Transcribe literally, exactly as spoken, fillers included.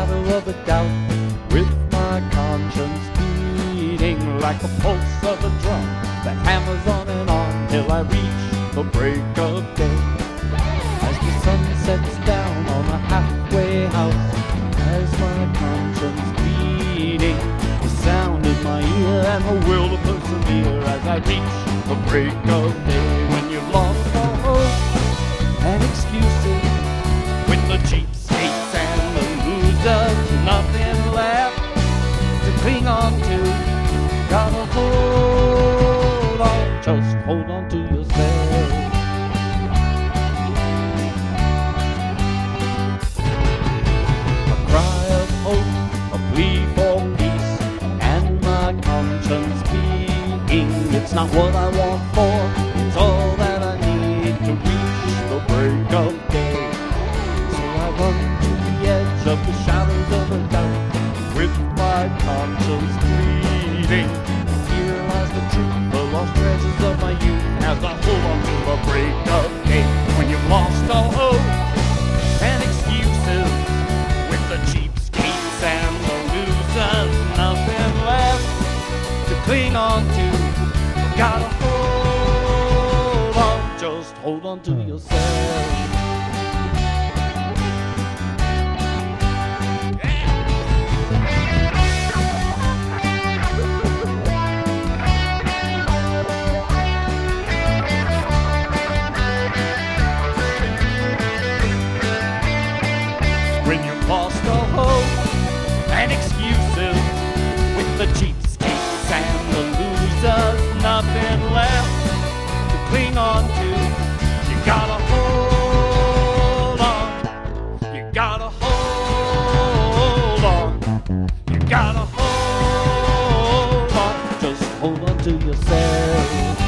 shadow of a doubt, with my conscience beating like the pulse of a drum that hammers on and on till I reach the break of day. As the sun sets down on a halfway house, as my conscience beating, the sound in my ear and the will to persevere as I reach the break of day. When you've lost all hope and excuses, when the cheapskates and the losers, nothing left to cling on to, gotta hold on, just hold on to yourself. A cry of hope, a plea for peace, and my conscience beating. It's not what I want for, it's all that I need to reach the break of day. So I run to the edge of the shadows of a doubt, with my conscience bleeding. Here lies the truth, the lost treasures of my youth, as I hold on to the break of day. When you've lost all hope and excuses, with the cheapskates and the losers, nothing left to cling on to, gotta hold on, just hold on to yourself. When you've lost all hope and excuses, with the cheapskates and the losers, nothing left to cling on to, you gotta hold on, you gotta hold on, you gotta hold on, just hold on to yourself.